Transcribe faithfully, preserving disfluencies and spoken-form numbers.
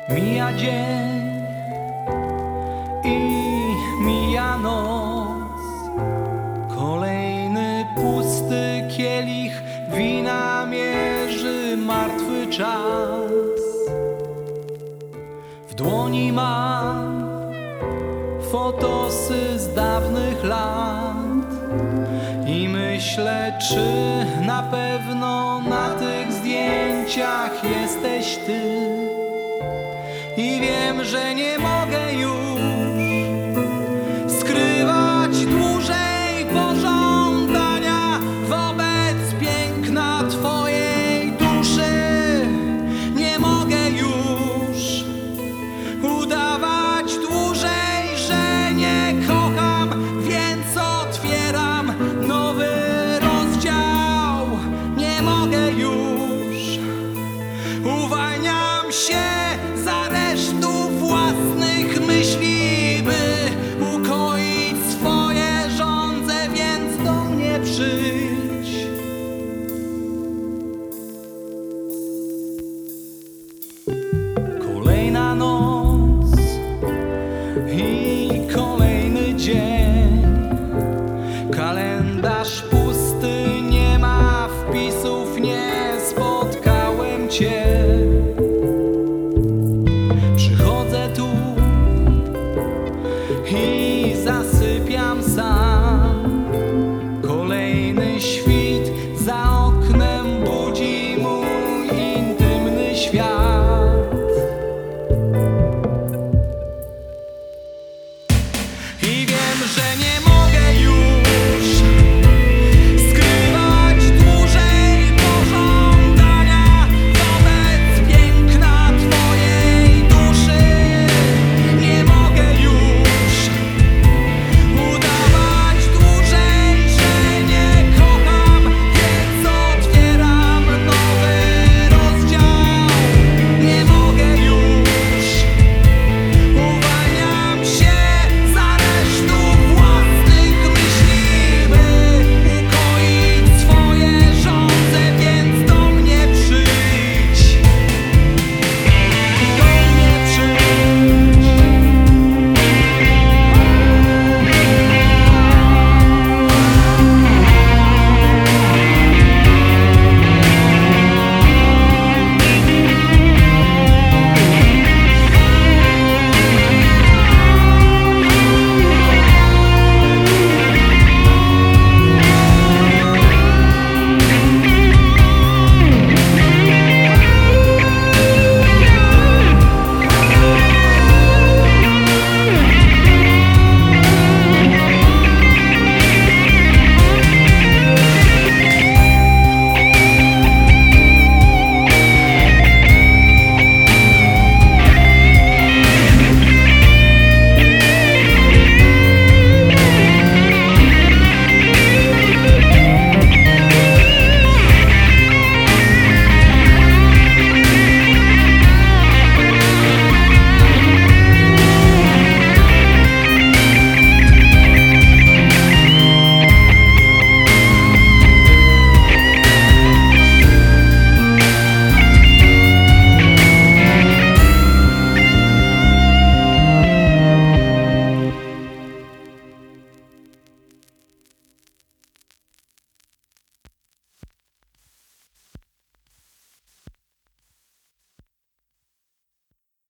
Mija dzień i mija noc, kolejny pusty kielich wina mierzy martwy czas. W dłoni mam fotosy z dawnych lat i myślę, czy na pewno na tych zdjęciach jesteś ty. I wiem, że nie mogę już skrywać dłużej pożądania wobec piękna twojej duszy. Nie mogę już udawać dłużej, że nie kocham, więc otwieram nowy rozdział. Nie mogę już, uwalniam się za resztów własnych myśli, by ukoić swoje żądze, więc do mnie przyjdź. Kolejna noc i kolejny dzień, kalendarz pusty, nie ma wpisów, nie spotkałem cię.